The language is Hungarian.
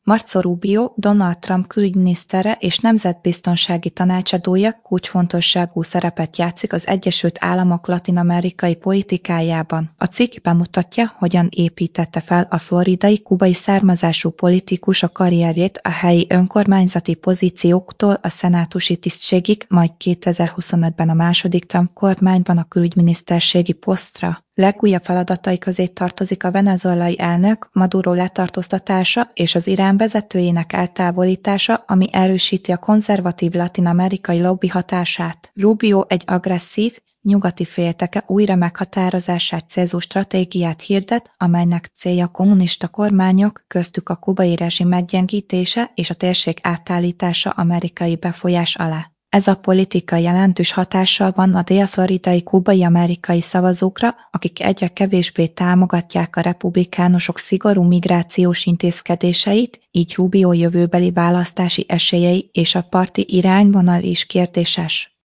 Marco Rubio, Donald Trump külügyminisztere és nemzetbiztonsági tanácsadója kulcsfontosságú szerepet játszik az Egyesült Államok latin-amerikai politikájában. A cikk bemutatja, hogyan építette fel a floridai kubai származású politikus a karrierjét a helyi önkormányzati pozícióktól a szenátusi tisztségig, majd 2025-ben a második Trump kormányban a külügyminiszterségi posztra. Legújabb feladatai közé tartozik a venezuelai elnök Maduro letartóztatása és az Irán vezetőjének eltávolítása, ami erősíti a konzervatív latin-amerikai lobby hatását. Rubio egy agresszív, nyugati félteke újra meghatározását célzó stratégiát hirdet, amelynek célja a kommunista kormányok, köztük a kubai rezsim meggyengítése és a térség átállítása amerikai befolyás alá. Ez a politika jelentős hatással van a dél-floridai kubai-amerikai szavazókra, akik egyre kevésbé támogatják a republikánusok szigorú migrációs intézkedéseit, így Rubio jövőbeli választási esélyei és a parti irányvonal is kérdéses.